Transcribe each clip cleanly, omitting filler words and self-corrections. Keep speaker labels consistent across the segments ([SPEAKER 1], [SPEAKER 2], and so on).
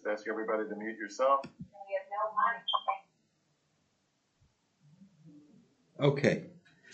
[SPEAKER 1] just ask everybody to mute yourself.
[SPEAKER 2] Okay.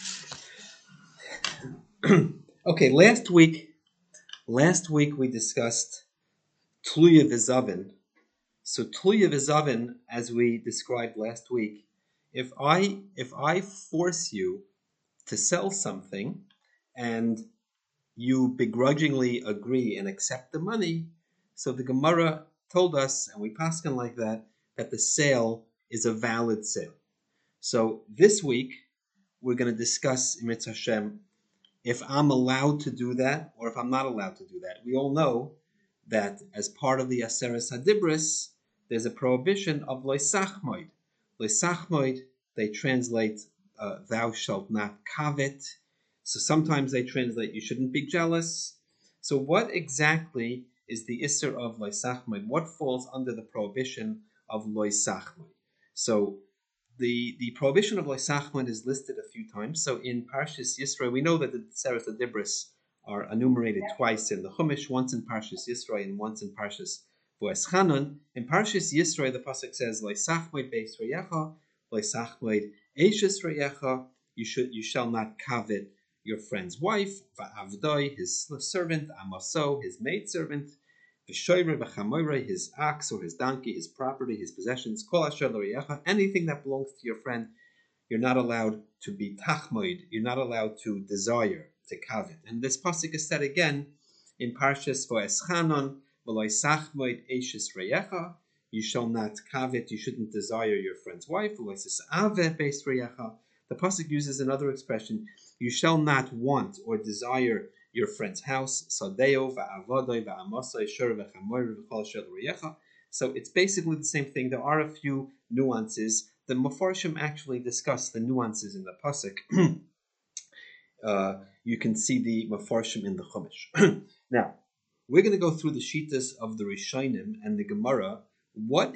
[SPEAKER 2] Okay, last week we discussed Tluya V'Zavin. So Tluya V'Zavin, as we described last week, if I force you to sell something and you begrudgingly agree and accept the money, so the Gemara told us, and we paskin like that the sale is a valid sale. So this week we're going to discuss in Mitzvah Hashem if I'm allowed to do that or if I'm not allowed to do that. We all know that as part of the Aseres Hadibris, there's a prohibition of loisachmoid. Loisachmoid, they translate thou shalt not covet. So sometimes they translate you shouldn't be jealous. So what exactly is the Isser of loisachmoid? What falls under the prohibition of loisachmoid? So the prohibition of loisachmoid is listed a few times. So in Parshas Yisro, we know that the Seres Hadibris are enumerated twice in the Chumash, once in Parshas Yisro and once in Parshas V'Eschanan. In Parshas Yisro, the pasuk says, "Loisachmoid beis reyecha, loisachmoid eishes reyecha." You shall not covet your friend's wife, va'avdoi, his servant, amaso, his maidservant, v'shoyre v'chamoyre, his ox or his donkey, his property, his possessions, kol asher l'reyecha, anything that belongs to your friend. You're not allowed to be tachmoid. You're not allowed to desire, to covet. And this pasuk is said again in Parshas V'Eschanan, "V'loisachmoid eishes reyecha." You shall not covet. You shouldn't desire your friend's wife. V'loisachave beis reyecha. The pasuk uses another expression. You shall not want or desire your friend's house. Sadeo va'avodoi va'amosoi shur v'chamoy v'chol shel reyecha. So it's basically the same thing. There are a few nuances. The Mefarshim actually discuss the nuances in the pasuk. You can see the Mefarshim in the Chumash. Now, we're going to go through the Shitas of the Rishonim and the Gemara. What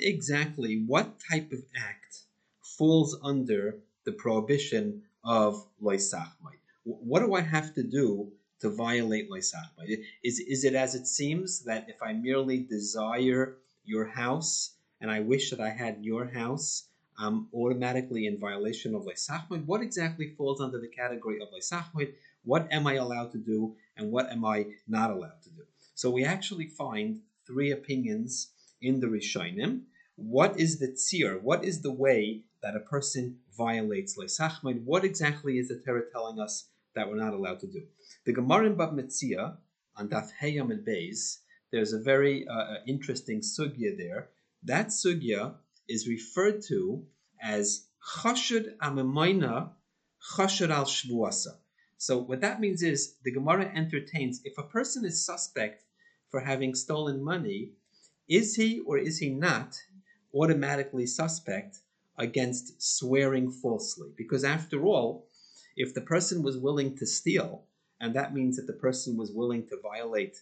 [SPEAKER 2] type of act falls under the prohibition of loisachmoid? What do I have to do to violate loisachmoid? Is it as it seems that if I merely desire your house and I wish that I had your house, I'm automatically in violation of loisachmoid? What exactly falls under the category of loisachmoid? What am I allowed to do and what am I not allowed to do? So we actually find three opinions in the Rishonim. What is the tzir? What is the way that a person violates loisachmoid? What exactly is the Torah telling us that we're not allowed to do? The Gemara in Bab Metzia on Daf Hey Amud Beis, there's a very interesting sugya there. That sugya is referred to as chashud amamayna chashud al shvuasa. So what that means is the Gemara entertains, if a person is suspect for having stolen money, is he or is he not automatically suspect against swearing falsely? Because after all, if the person was willing to steal, and that means that the person was willing to violate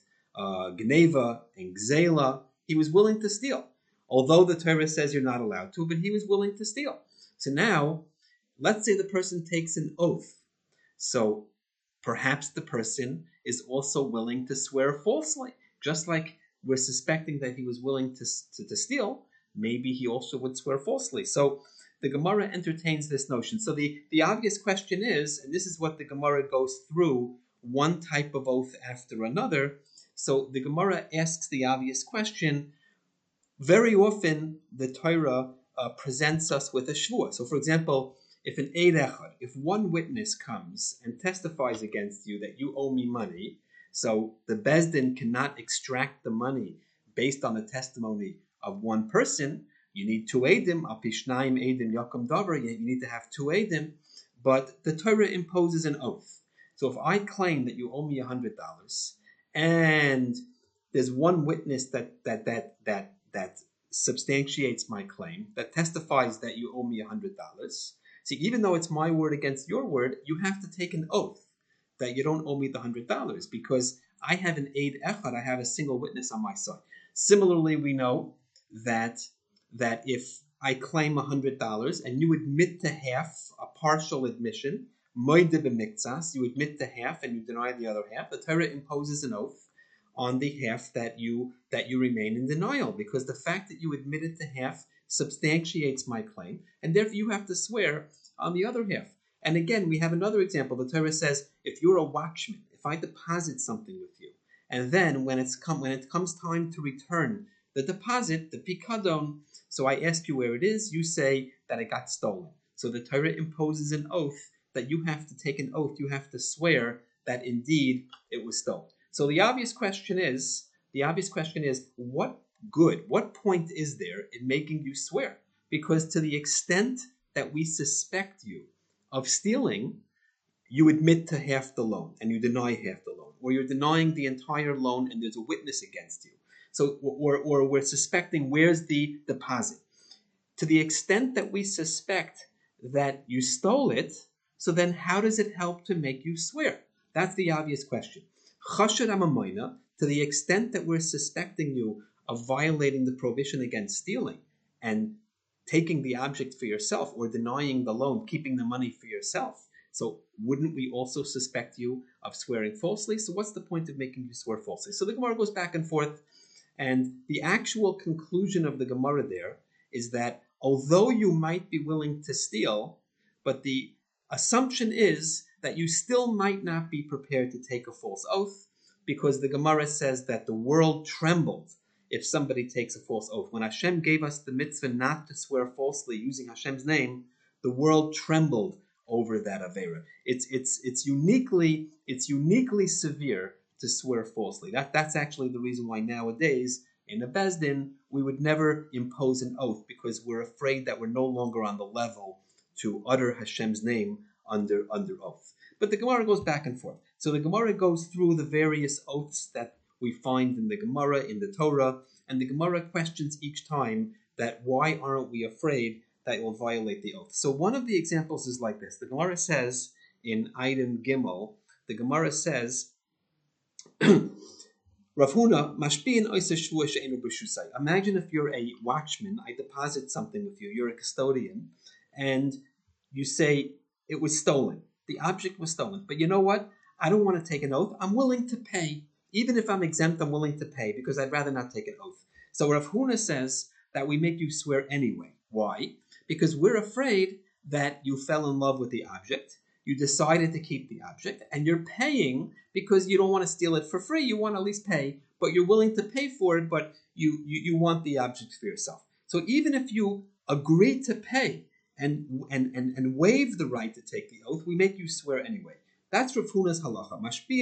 [SPEAKER 2] gneva and gzela, he was willing to steal. Although the Torah says you're not allowed to, but he was willing to steal. So now, let's say the person takes an oath. So perhaps the person is also willing to swear falsely. Just like we're suspecting that he was willing to steal, maybe he also would swear falsely. So the Gemara entertains this notion. So the obvious question is, and this is what the Gemara goes through, one type of oath after another. So the Gemara asks the obvious question. Very often the Torah presents us with a shvua. So for example, if an eid echad, if one witness comes and testifies against you that you owe me money, so the Beis Din cannot extract the money based on the testimony of one person, you need two eidim, apishnayim eidim yakum davar, you need to have two eidim, but the Torah imposes an oath. So if I claim that you owe me $100 and there's one witness that substantiates my claim, that testifies that you owe me $100. See, even though it's my word against your word, you have to take an oath that you don't owe me the $100 because I have an eid echad, I have a single witness on my side. Similarly, we know that if I claim $100 and you admit to half, a partial admission, moide b'miktsas, you admit to half and you deny the other half, the Torah imposes an oath on the half that you remain in denial, because the fact that you admitted to half substantiates my claim, and therefore you have to swear on the other half. And again, we have another example. The Torah says, if you're a watchman, if I deposit something with you, and then when it comes time to return the deposit, the pikadon, so I ask you where it is, you say that it got stolen. So the Torah imposes an oath that you have to take an oath, you have to swear that indeed it was stolen. So the obvious question is, what point is there in making you swear? Because to the extent that we suspect you of stealing, you admit to half the loan and you deny half the loan, or you're denying the entire loan and there's a witness against you. So, or we're suspecting where's the deposit. To the extent that we suspect that you stole it, so then how does it help to make you swear? That's the obvious question. Chashad amamoina, to the extent that we're suspecting you of violating the prohibition against stealing and taking the object for yourself, or denying the loan, keeping the money for yourself, so wouldn't we also suspect you of swearing falsely? So what's the point of making you swear falsely? So the Gemara goes back and forth, and the actual conclusion of the Gemara there is that although you might be willing to steal, but the assumption is that you still might not be prepared to take a false oath, because the Gemara says that the world trembled if somebody takes a false oath. When Hashem gave us the mitzvah not to swear falsely using Hashem's name, the world trembled over that avera. It's uniquely severe to swear falsely. That's actually the reason why nowadays in a Beis Din we would never impose an oath, because we're afraid that we're no longer on the level to utter Hashem's name under oath. But the Gemara goes back and forth. So the Gemara goes through the various oaths that we find in the Gemara, in the Torah, and the Gemara questions each time that why aren't we afraid that it will violate the oath. So one of the examples is like this. The Gemara says in item Gimel, the Gemara says, Rav Huna, mashpiin oisa shvua she'enu b'shusai. Imagine if you're a watchman, I deposit something with you, you're a custodian, and you say it was stolen. The object was stolen. But you know what? I don't want to take an oath. I'm willing to pay. Even if I'm exempt, I'm willing to pay, because I'd rather not take an oath. So Rav Huna says that we make you swear anyway. Why? Because we're afraid that you fell in love with the object, you decided to keep the object, and you're paying because you don't want to steal it for free. You want to at least pay, but you're willing to pay for it, but you want the object for yourself. So even if you agree to pay and waive the right to take the oath, we make you swear anyway. That's Rav Huna's halacha.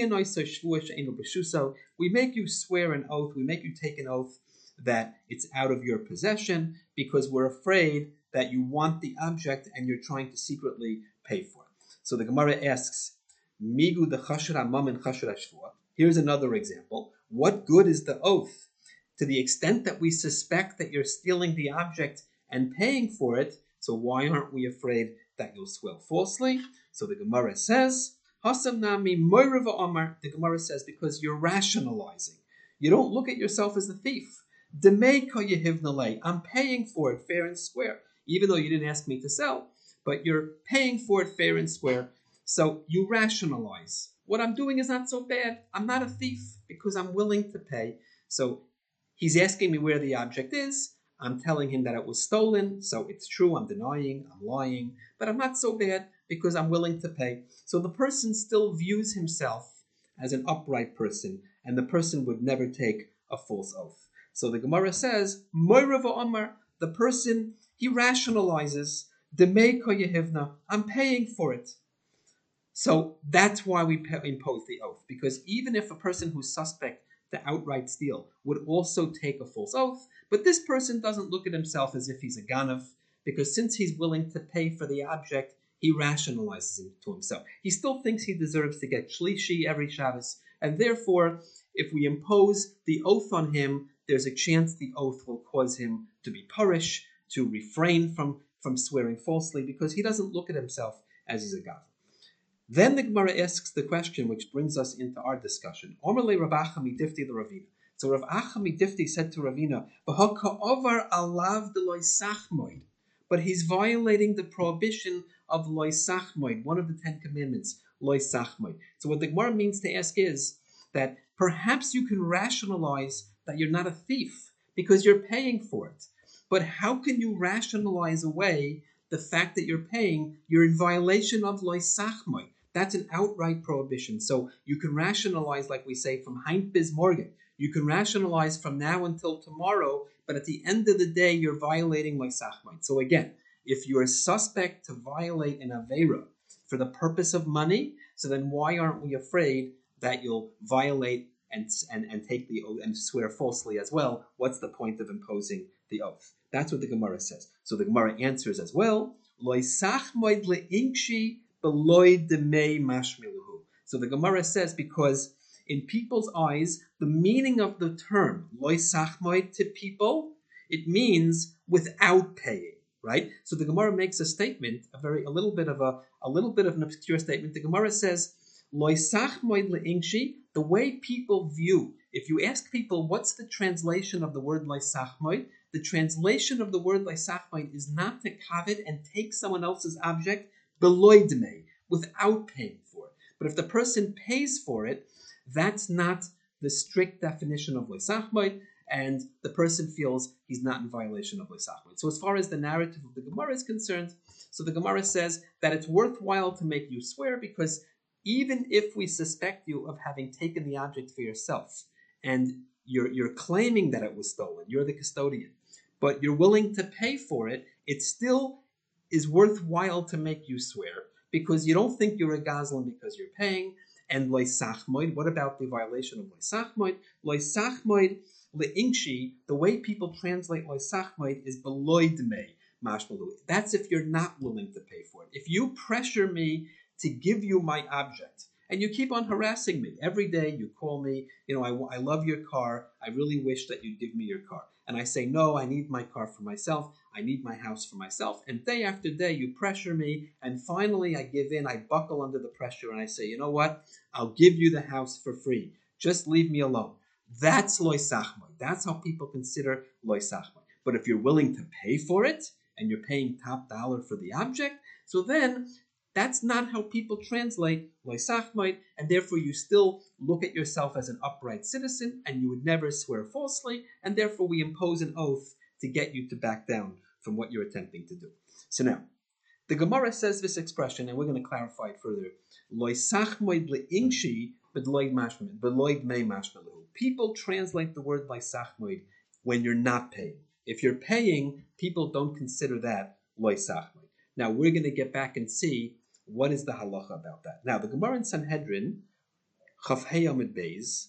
[SPEAKER 2] We make you swear an oath, we make you take an oath that it's out of your possession, because we're afraid that you want the object and you're trying to secretly pay for it. So the Gemara asks, Migu de chashur hamam and chashur hashvua. Here's another example. What good is the oath? To the extent that we suspect that you're stealing the object and paying for it, so why aren't we afraid that you'll swear falsely? So the Gemara says, Hasam nami moirav omar. The Gemara says, because you're rationalizing. You don't look at yourself as a thief. Demei ko yehivnalei. I'm paying for it fair and square, even though you didn't ask me to sell, but you're paying for it fair and square. So you rationalize. What I'm doing is not so bad. I'm not a thief because I'm willing to pay. So he's asking me where the object is. I'm telling him that it was stolen. So it's true. I'm denying. I'm lying. But I'm not so bad because I'm willing to pay. So the person still views himself as an upright person, and the person would never take a false oath. So the Gemara says, Moirav Omar, the person, he rationalizes, Demei ko yehivna, I'm paying for it. So that's why we impose the oath, because even if a person who's suspect to outright steal would also take a false oath, but this person doesn't look at himself as if he's a ganav, because since he's willing to pay for the object, he rationalizes it to himself. He still thinks he deserves to get shlishi every Shabbos, and therefore, if we impose the oath on him, there's a chance the oath will cause him to be parish, to refrain from swearing falsely, because he doesn't look at himself as he's a gav. Then the Gemara asks the question which brings us into our discussion. Omerle Rav Achami Difti the Ravina. So Rav Achami Difti said to Ravina, "V'haka'ovar alav de loy sachmoid," but he's violating the prohibition of loy sachmoid, one of the 10 commandments, loy sachmoid. So what the Gemara means to ask is that Perhaps you can rationalize that you're not a thief because you're paying for it. But how can you rationalize away the fact that you're paying? You're in violation of loisachmai. That's an outright prohibition. So you can rationalize, like we say, from Heint bis Morgen. You can rationalize from now until tomorrow, but at the end of the day, you're violating loisachmai. So again, if you're suspect to violate an Aveira for the purpose of money, so then why aren't we afraid that you'll violate and take the oath and swear falsely as well? What's the point of imposing the oath? That's what the Gemara says. So the Gemara answers as well. So the Gemara says, because in people's eyes, the meaning of the term loy sachmoid to people, it means without paying, right? So the Gemara makes a statement, a little bit of an obscure statement. The Gemara says, loy sachmoid leingshi, the way people view. If you ask people what's the translation of the word loy sachmoid, the translation of the word loy sachmoid is not to covet and take someone else's object beloydme, without paying for it. But if the person pays for it, that's not the strict definition of loy sachmoid, and the person feels he's not in violation of loy sachmoid. So as far as the narrative of the Gemara is concerned, so the Gemara says that it's worthwhile to make you swear, because even if we suspect you of having taken the object for yourself, and you're claiming that it was stolen, you're the custodian, but you're willing to pay for it, it still is worthwhile to make you swear, because you don't think you're a gazlan because you're paying. And loy sachmoid, what about the violation of loy sachmoid? Loy sachmoid leingshi, the way people translate loy sachmoid is beloydme mashmalu. That's if you're not willing to pay for it. If you pressure me to give you my object, and you keep on harassing me. Every day you call me, I love your car. I really wish that you'd give me your car. And I say, no, I need my car for myself. I need my house for myself. And day after day you pressure me. And finally I give in. I buckle under the pressure and I say, you know what? I'll give you the house for free. Just leave me alone. That's loy sachmoid. That's how people consider loy sachmoid. But if you're willing to pay for it, and you're paying top dollar for the object, so then that's not how people translate loy sachmoid, and therefore you still look at yourself as an upright citizen, and you would never swear falsely, and therefore we impose an oath to get you to back down from what you're attempting to do. So now, the Gemara says this expression, and we're going to clarify it further. Loy sachmoid leingshi b'loyd mei mashmalu. People translate the word loy sachmoid when you're not paying. If you're paying, people don't consider that loy sachmoid. Now we're going to get back and see what is the halacha about that. Now the Gemara in Sanhedrin, Chaf Hei Amud Beis,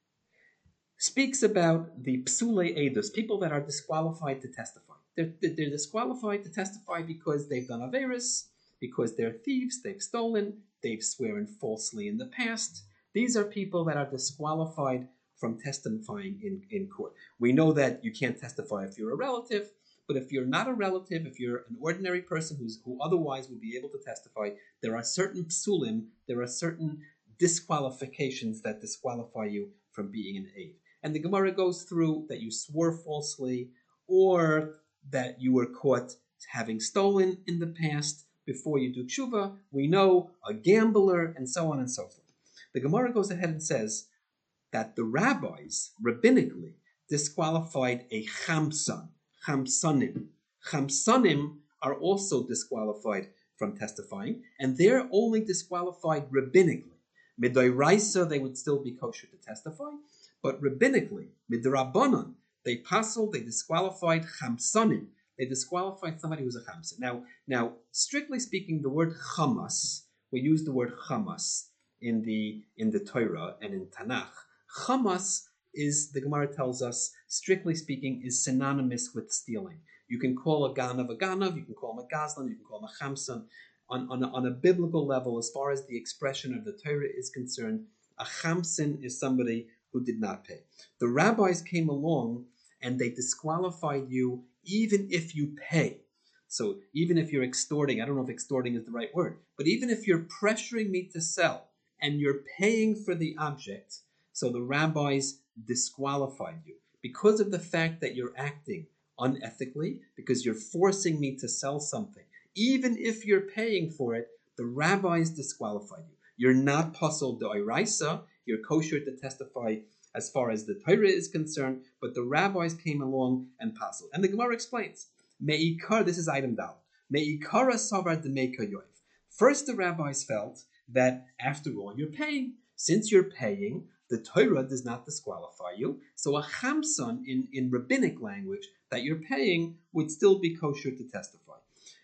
[SPEAKER 2] speaks about the psulei edus, people that are disqualified to testify. They're disqualified to testify because they've done averis, because they're thieves, they've stolen, they've sworn falsely in the past. These are people that are disqualified from testifying in court. We know that you can't testify if you're a relative, but if you're not a relative, if you're an ordinary person who otherwise would be able to testify, there are certain psulim, there are certain disqualifications that disqualify you from being an aid. And the Gemara goes through that you swore falsely, or that you were caught having stolen in the past before you do tshuva. We know a gambler, and so on and so forth. The Gemara goes ahead and says that the rabbis, rabbinically, disqualified a chamsan. Chamsanim. Chamsanim are also disqualified from testifying, and they're only disqualified rabbinically. Midoraisa, they would still be kosher to testify, but rabbinically, midrabanan, they disqualified chamsanim. They disqualified somebody who's a chamsan. Now, strictly speaking, the word chamas, we use the word chamas in the Torah and in Tanakh. Chamas is, the Gemara tells us, strictly speaking, is synonymous with stealing. You can call a ganav, you can call him a gazlan, you can call him a chamsan. On a biblical level, as far as the expression of the Torah is concerned, a chamsan is somebody who did not pay. The rabbis came along and they disqualified you even if you pay. So even if you're extorting, I don't know if extorting is the right word, but even if you're pressuring me to sell and you're paying for the object, so the rabbis disqualified you because of the fact that you're acting unethically, because you're forcing me to sell something. Even if you're paying for it, the rabbis disqualified you. You're not pasul d'oraisa. you're kosher to testify as far as the Torah is concerned, but the rabbis came along and passed. And the Gemara explains, Me'ikar, this is item down. Me'ikara savar demei kayoiv. First, the rabbis felt that after all, you're paying. Since you're paying, the Torah does not disqualify you. So a chamson in rabbinic language that you're paying would still be kosher to testify.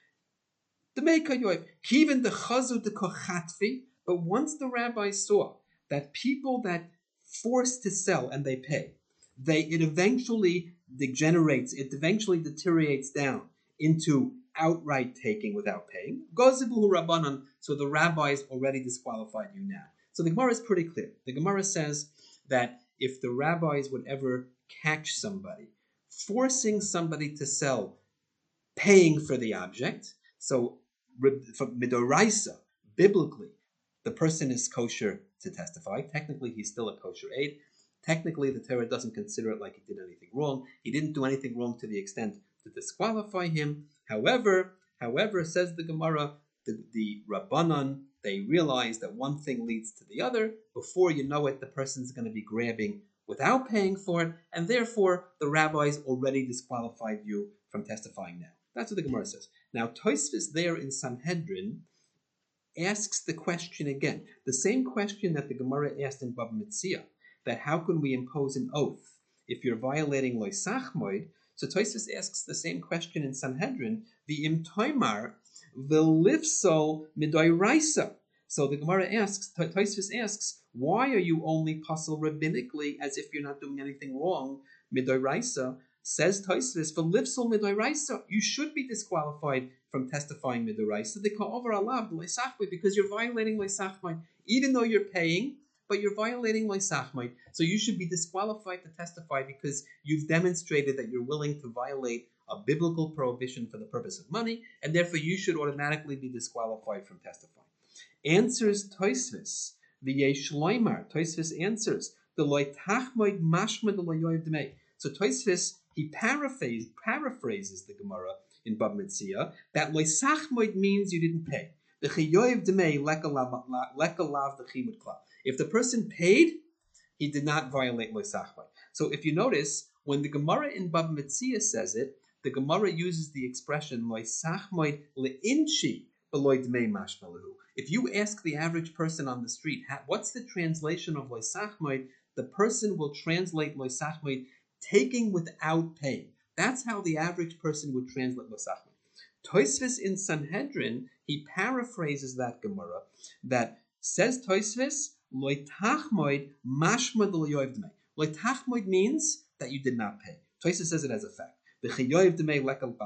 [SPEAKER 2] Demei kayoiv, kiven the chazu de kochatvi. But once the rabbis saw that people that force to sell and they pay, it eventually degenerates, it eventually deteriorates down into outright taking without paying. Gozibuhu rabbanan, so the rabbis already disqualified you now. So the Gemara is pretty clear. The Gemara says that if the rabbis would ever catch somebody forcing somebody to sell, paying for the object, so from midoraisa, biblically, the person is kosher to testify. Technically, he's still a kosher aid. Technically, the Torah doesn't consider it like he did anything wrong. He didn't do anything wrong to the extent to disqualify him. However, says the Gemara, the Rabbanan, they realize that one thing leads to the other. Before you know it, the person's going to be grabbing without paying for it, and therefore the rabbis already disqualified you from testifying now. That's what the Gemara says. Now, Tosfos there in Sanhedrin asks the question again, the same question that the Gemara asked in Bava Metzia, that how can we impose an oath if you're violating Lo Sachmoid? So Tosfos asks the same question in Sanhedrin, the Im Toimar v'lifsol midoiraisa. So the Gemara asks, Tosfos asks, why are you only pasul rabbinically as if you're not doing anything wrong? Midoiraisa. Says Tosfos, v'lifsol midoiraisa, you should be disqualified from testifying midoraisa. They call over alav loisachmai because you're violating loisachmai, even though you're paying, but you're violating loisachmai. So you should be disqualified to testify because you've demonstrated that you're willing to violate a biblical prohibition for the purpose of money, and therefore you should automatically be disqualified from testifying. Answers Tosfos, the Yesh Loimar. Tosfos answers the loitachmai mashma de loyoyev demei. So Tosfos, he paraphrases the Gemara in Bava Metzia that loisachmoid means you didn't pay. The chayoyev demei lekalav the chimud klal. If the person paid, he did not violate loisachmoid. So if you notice, when the Gemara in Bava Metzia says it, the Gemara uses the expression loisachmoid leinchi beloy demei mashmalahu. If you ask the average person on the street, what's the translation of loisachmoid? The person will translate loisachmoid taking without paying. That's how the average person would translate Losachmai. Tosfos in Sanhedrin, he paraphrases that Gemara that says Tosfos, Loitachmoid mashma de loyoyev demei. Loitachmoid means that you did not pay. Tosfos says it as a fact. The chayoyev demei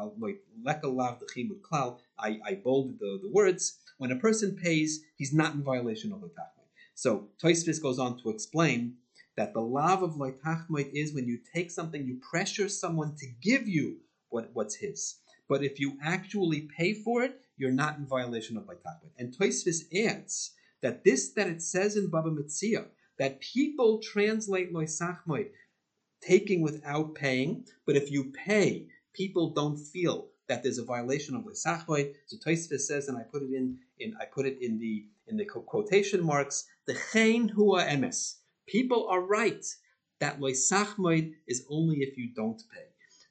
[SPEAKER 2] lekalav the chimud klal. I bolded the words. When a person pays, he's not in violation of Loitachmoid. So Tosfos goes on to explain that the lav of loitachmoid is when you take something, you pressure someone to give you what's his. But if you actually pay for it, you're not in violation of loitachmoid. And Tosfos adds that it says in Bava Metzia that people translate loisachmoid taking without paying, but if you pay, people don't feel that there's a violation of loisachmoid. So Tosfos says, and I put it in the quotation marks, the chen hua emes. People are right that loisachmoid is only if you don't pay.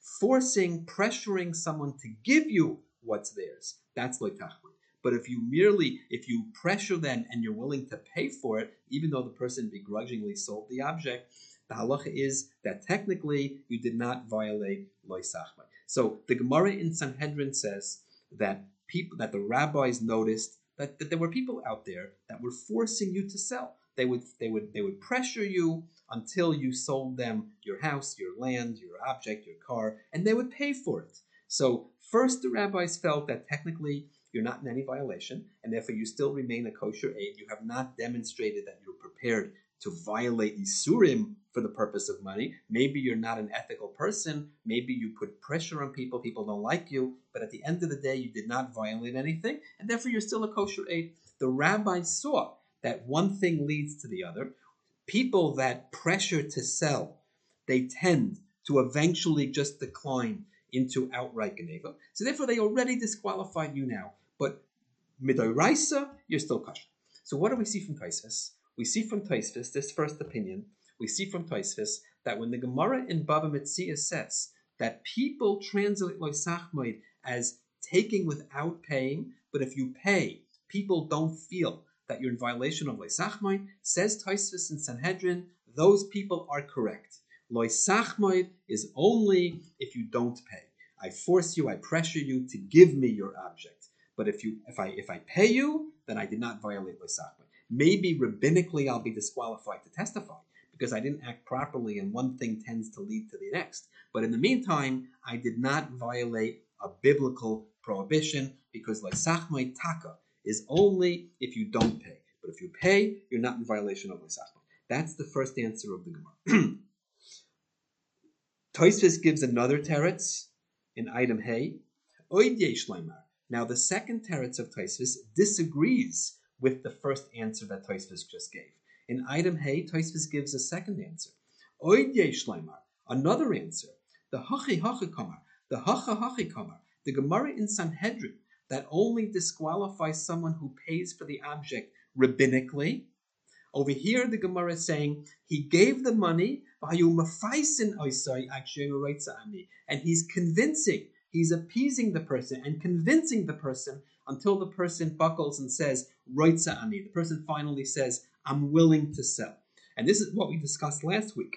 [SPEAKER 2] Pressuring someone to give you what's theirs, that's loitachmoid. But if you pressure them and you're willing to pay for it, even though the person begrudgingly sold the object, the halacha is that technically you did not violate loisachmoid. So the Gemara in Sanhedrin says that the rabbis noticed that there were people out there that were forcing you to sell. They would pressure you until you sold them your house, your land, your object, your car, and they would pay for it. So first the rabbis felt that technically you're not in any violation, and therefore you still remain a kosher aid. You have not demonstrated that you're prepared to violate Isurim for the purpose of money. Maybe you're not an ethical person. Maybe you put pressure on people. People don't like you. But at the end of the day, you did not violate anything, and therefore you're still a kosher aid. The rabbis saw that one thing leads to the other. People that pressure to sell, they tend to eventually just decline into outright geneva. So therefore, they already disqualified you now. But midoraisa, you're still kosher. So what do we see from Tosfos? We see from Tosfos, this first opinion, we see from Tosfos that when the Gemara in Bava Metzia says that people translate loisachmoid as taking without paying, but if you pay, people don't feel that you're in violation of loisachmoid, says Tosfos in Sanhedrin, those people are correct. Loisachmoid is only if you don't pay. I force you, I pressure you to give me your object. But if I pay you, then I did not violate loisachmoid. Maybe rabbinically I'll be disqualified to testify because I didn't act properly and one thing tends to lead to the next. But in the meantime, I did not violate a biblical prohibition because loisachmoid taka is only if you don't pay. But if you pay, you're not in violation of loisachmoid. That's the first answer of the Gemara. Tosfos gives another teretz in item Hey. Oid yesh leimar. Now the second teretz of Tosfos disagrees with the first answer that Tosfos just gave. In item Hey, Tosfos gives a second answer. Oid yesh leimar. Another answer. The hachi hachi kamar. The hacha hachi kamar. The Gemara in Sanhedrin that only disqualifies someone who pays for the object rabbinically. Over here, the Gemara is saying he gave the money, and he's convincing, he's appeasing the person and convincing the person until the person buckles and says, Roitza ani. The person finally says, I'm willing to sell. And this is what we discussed last week,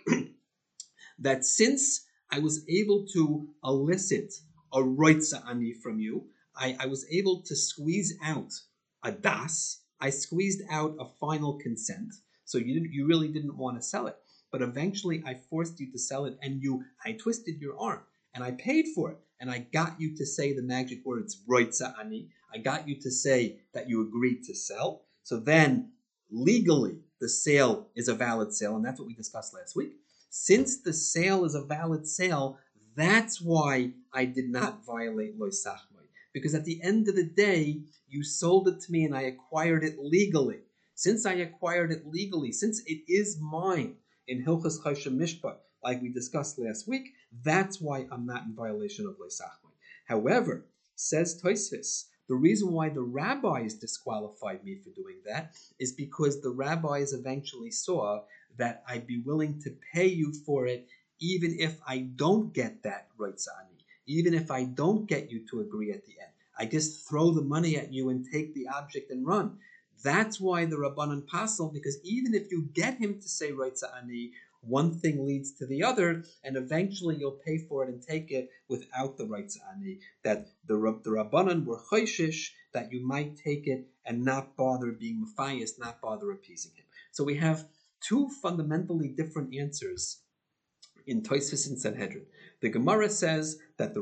[SPEAKER 2] that since I was able to elicit a Roitza ani from you, I was able to squeeze out a das. I squeezed out a final consent, so you really didn't want to sell it. But eventually I forced you to sell it, and I twisted your arm, and I paid for it, and I got you to say the magic words, Roitza ani. I got you to say that you agreed to sell. So then, legally, the sale is a valid sale, and that's what we discussed last week. Since the sale is a valid sale, that's why I did not violate loisachmoid. Because at the end of the day, you sold it to me and I acquired it legally. Since I acquired it legally, since it is mine in Hilchos Choshen Mishpat, like we discussed last week, that's why I'm not in violation of loisachmoid. However, says Tosfos, the reason why the rabbis disqualified me for doing that is because the rabbis eventually saw that I'd be willing to pay you for it even if I don't get that Roitza ani. Even if I don't get you to agree at the end. I just throw the money at you and take the object and run. That's why the Rabbanan pasel, because even if you get him to say Roitza ani, one thing leads to the other, and eventually you'll pay for it and take it without the Roitza ani. That the Rabbanan were choishish, that you might take it and not bother being mafayis, not bother appeasing him. So we have two fundamentally different answers in Tosfos and Sanhedrin. The Gemara says that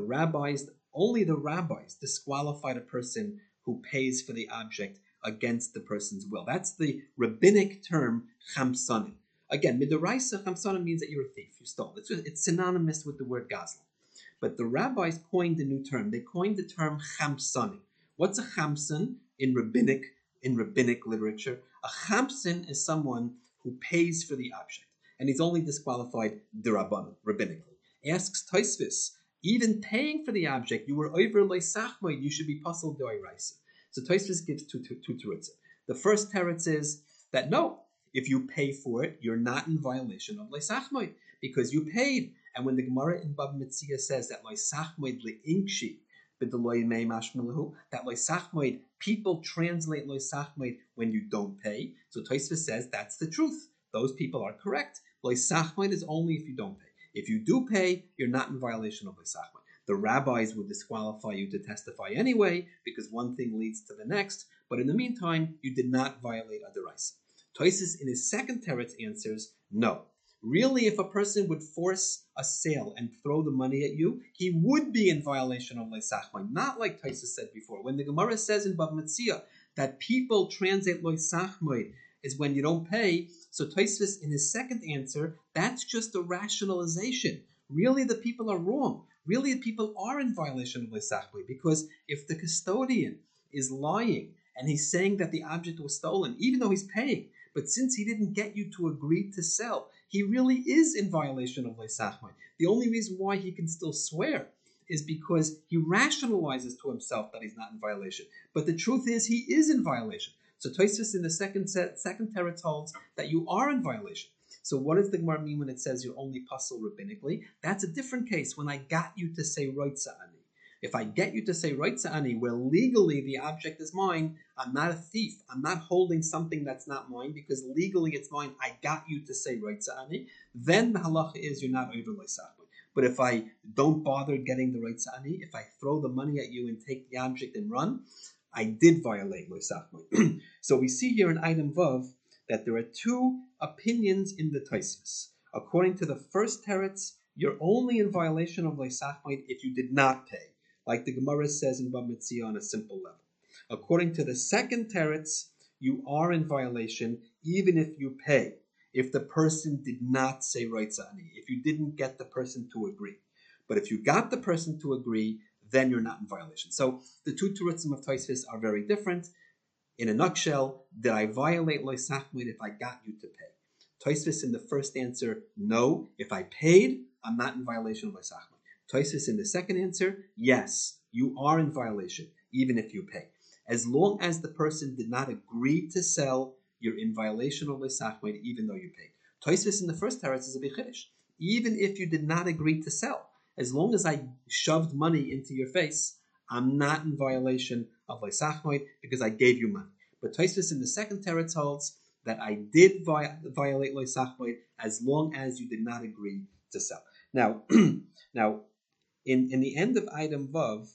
[SPEAKER 2] only the rabbis disqualified a person who pays for the object against the person's will. That's the rabbinic term chamsanim. Again, midaraisa chamsanim means that you're a thief, you stole. It's synonymous with the word gazlan. But the rabbis coined a new term. They coined the term chamsanim. What's a chamsan in rabbinic literature? A chamsan is someone who pays for the object. And he's only disqualified d'Rabbanan, rabbinically. Asks Tosfos, even paying for the object, you were over loisachmoid, you should be puzzled d'oraisa. So Tosfos gives two teretz. The first teretz is that no, if you pay for it, you're not in violation of loisachmoid because you paid. And when the Gemara in Bava Metzia says that loisachmoid leinkshi b'deloy mei mashmalahu, that loisachmoid, people translate loisachmoid when you don't pay. So Tosfos says that's the truth. Those people are correct. Loisachmoid is only if you don't pay. If you do pay, you're not in violation of loisachmoid. The rabbis would disqualify you to testify anyway, because one thing leads to the next, but in the meantime, you did not violate a deraisa. Tosfos in his second teretz answers, no. Really, if a person would force a sale and throw the money at you, he would be in violation of loisachmoid, not like Tosfos said before. When the Gemara says in Bava Metzia that people translate loisachmoid is when you don't pay. So Tosfos, in his second answer, that's just a rationalization. Really, the people are wrong. Really, the people are in violation of loisachmoid, because if the custodian is lying and he's saying that the object was stolen, even though he's paying, but since he didn't get you to agree to sell, he really is in violation of loisachmoid. The only reason why he can still swear is because he rationalizes to himself that he's not in violation. But the truth is he is in violation. So Tosfos in the second teretz holds that you are in violation. So what does the Gemara mean when it says you're only pasul rabbinically? That's a different case when I got you to say roitza ani. If I get you to say roitza ani, where legally the object is mine, I'm not a thief. I'm not holding something that's not mine because legally it's mine. I got you to say roitza ani. Then the halacha is you're not over loisachmai. But if I don't bother getting the roitza ani, if I throw the money at you and take the object and run, I did violate loisachmai. So we see here in item vav that there are two opinions in the Tosfos. According to the first teretz, you're only in violation of loisachmai if you did not pay, like the Gemara says in Bava Metzia on a simple level. According to the second teretz, you are in violation even if you pay, if the person did not say roitza ani, if you didn't get the person to agree. But if you got the person to agree, then you're not in violation. So the two terutzim of Tosfos are very different. In a nutshell, did I violate loisachmid if I got you to pay? Tosfos in the first answer, no. If I paid, I'm not in violation of loisachmid. Tosfos in the second answer, yes, you are in violation, even if you pay. As long as the person did not agree to sell, you're in violation of loisachmid, even though you paid. Tosfos in the first teretz is a big chiddush. Even if you did not agree to sell, as long as I shoved money into your face, I'm not in violation of loisachmid because I gave you money. But Tosfos in the second teretz holds that I did violate loisachmid as long as you did not agree to sell. Now, in the end of item vav,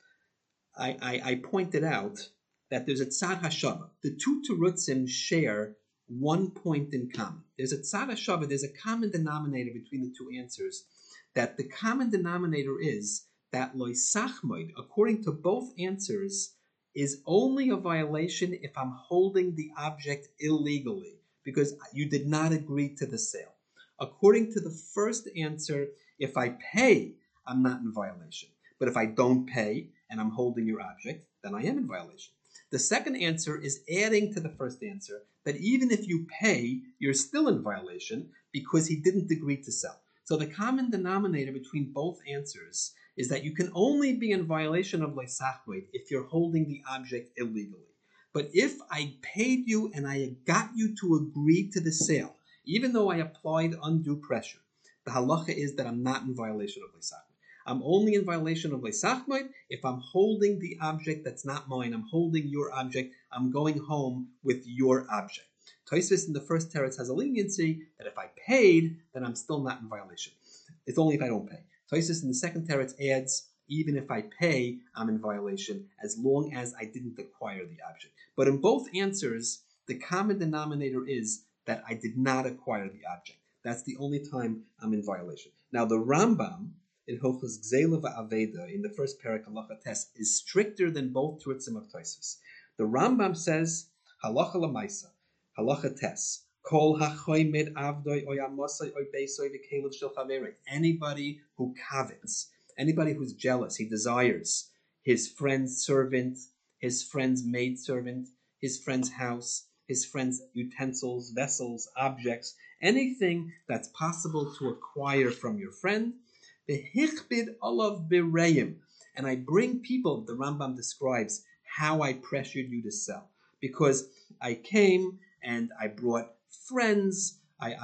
[SPEAKER 2] I pointed out that there's a tzad hashava. The two terutzim share one point in common. There's a tzad hashava. There's a common denominator between the two answers. That the common denominator is that loisachmid, according to both answers, is only a violation if I'm holding the object illegally because you did not agree to the sale. According to the first answer, if I pay, I'm not in violation. But if I don't pay and I'm holding your object, then I am in violation. The second answer is adding to the first answer that even if you pay, you're still in violation because he didn't agree to sell. So the common denominator between both answers is that you can only be in violation of loisachmid if you're holding the object illegally. But if I paid you and I got you to agree to the sale, even though I applied undue pressure, the halacha is that I'm not in violation of loisachmid. I'm only in violation of loisachmid if I'm holding the object that's not mine. I'm holding your object. I'm going home with your object. Tosfos in the first teretz has a leniency that if I paid, then I'm still not in violation. It's only if I don't pay. Tosfos in the second teretz adds, even if I pay, I'm in violation as long as I didn't acquire the object. But in both answers, the common denominator is that I did not acquire the object. That's the only time I'm in violation. Now the Rambam in Hilchos Gzeila Va'aveda in the first parak halacha tes is stricter than both terutzim of Tosfos. The Rambam says halacha lamaisa, halacha tes, kol hachoymed avdoi oyamosai oy beisoi v'kelev shel chaverei. Anybody who covets, anybody who's jealous, he desires his friend's servant, his friend's maidservant, his friend's house, his friend's utensils, vessels, objects, anything that's possible to acquire from your friend. Behichbid olav bereim, and I bring people. The Rambam describes how I pressured you to sell because I came and I brought friends.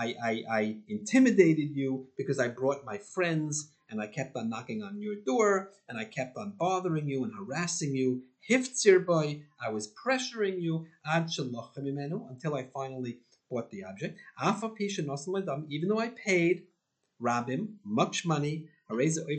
[SPEAKER 2] I intimidated you because I brought my friends and I kept on knocking on your door and I kept on bothering you and harassing you. Hiftzir boy, I was pressuring you ad shalochem imenu until I finally bought the object. Afa pisha nosan ledam, even though I paid Rabim, much money, I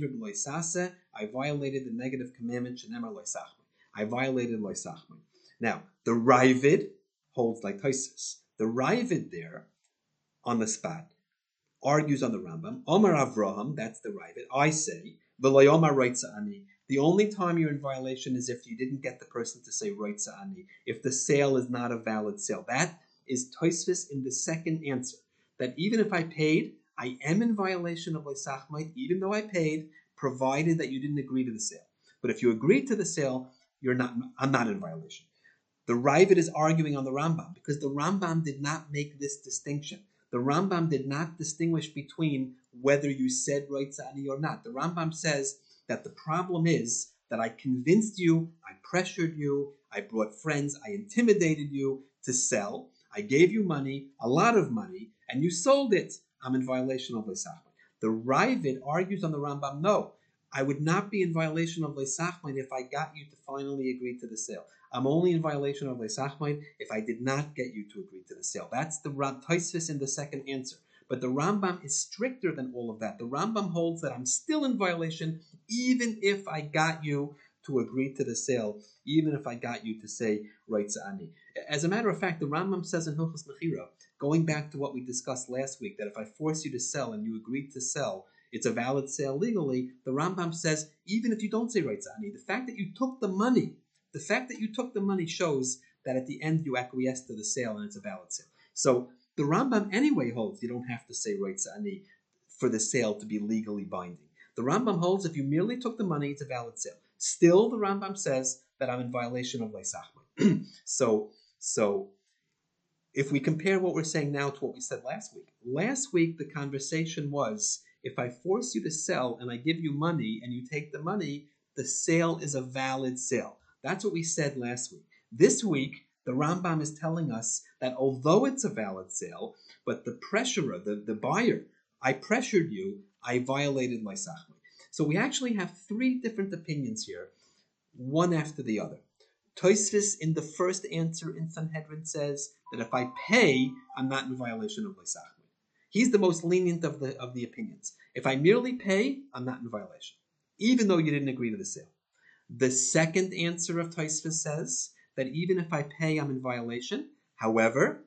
[SPEAKER 2] violated the negative commandment, Shenemar Loisachmid. I violated Loisachmid. Now, the Ravid holds like Tosfos. The Ravid there, on the spot, argues on the Rambam. Omar Avraham, that's the Ravid. I say, V'lo Omar Roitza Ani. The only time you're in violation is if you didn't get the person to say Roitza Ani, if the sale is not a valid sale. That is Tosfos in the second answer. That even if I paid, I am in violation of loisachmid, even though I paid, provided that you didn't agree to the sale. But if you agreed to the sale, I'm not in violation. The Ravid is arguing on the Rambam because the Rambam did not make this distinction. The Rambam did not distinguish between whether you said roitza ani or not. The Rambam says that the problem is that I convinced you, I pressured you, I brought friends, I intimidated you to sell, I gave you money, a lot of money, and you sold it. I'm in violation of Leisachmaid. The Ravid argues on the Rambam, no, I would not be in violation of Leisachmaid if I got you to finally agree to the sale. I'm only in violation of Leisachmaid if I did not get you to agree to the sale. That's the Tosfos in the second answer. But the Rambam is stricter than all of that. The Rambam holds that I'm still in violation even if I got you to agree to the sale, even if I got you to say Reitza Ani. As a matter of fact, the Rambam says in Hilchos Mechira, going back to what we discussed last week, that if I force you to sell and you agree to sell, it's a valid sale legally. The Rambam says, even if you don't say Reitza Ani, the fact that you took the money shows that at the end you acquiesced to the sale and it's a valid sale. So the Rambam anyway holds you don't have to say Reitza Ani for the sale to be legally binding. The Rambam holds if you merely took the money, it's a valid sale. Still, the Rambam says that I'm in violation of Leisachmaid. So if we compare what we're saying now to what we said last week the conversation was, if I force you to sell and I give you money and you take the money, the sale is a valid sale. That's what we said last week. This week, the Rambam is telling us that although it's a valid sale, but the pressurer, the buyer, I pressured you, I violated Leisachmaid. So we actually have three different opinions here, one after the other. Tosfos in the first answer in Sanhedrin says that if I pay, I'm not in violation of Leisachmaid. He's the most lenient of the opinions. If I merely pay, I'm not in violation, even though you didn't agree to the sale. The second answer of Tosfos says that even if I pay, I'm in violation. However,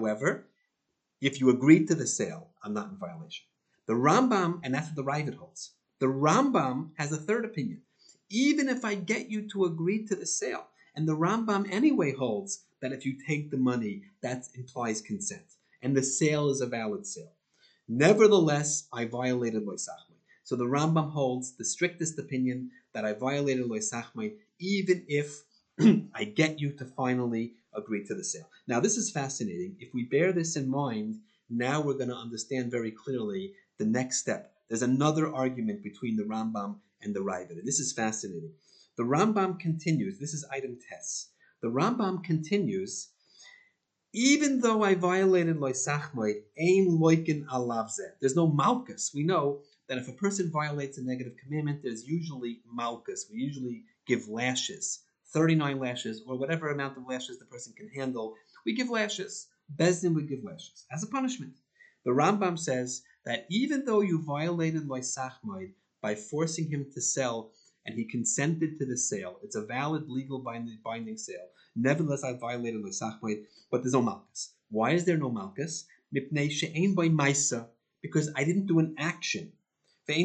[SPEAKER 2] if you agree to the sale, I'm not in violation. The Rambam, and that's what the Ravid holds, the Rambam has a third opinion. Even if I get you to agree to the sale, and the Rambam anyway holds that if you take the money, that implies consent, and the sale is a valid sale. Nevertheless, I violated Leisachmaid. So the Rambam holds the strictest opinion that I violated Leisachmaid, even if I get you to finally agree to the sale. Now, this is fascinating. If we bear this in mind, now we're going to understand very clearly the next step. There's another argument between the Rambam and the Ravid, and this is fascinating. The Rambam continues, this is item tes. The Rambam continues, even though I violated Leisachmaid, ein loikin alav zeh. There's no malchus. We know that if a person violates a negative commandment, there's usually malchus. We usually give lashes, 39 lashes, or whatever amount of lashes the person can handle. We give lashes. Beis Din would give lashes as a punishment. The Rambam says that even though you violated Leisachmaid by forcing him to sell, and he consented to the sale, it's a valid legal binding sale. Nevertheless, I violated Leisachmaid, but there's no malchus. Why is there no malchus? Mipnei she'ein by maisa, because I didn't do an action. I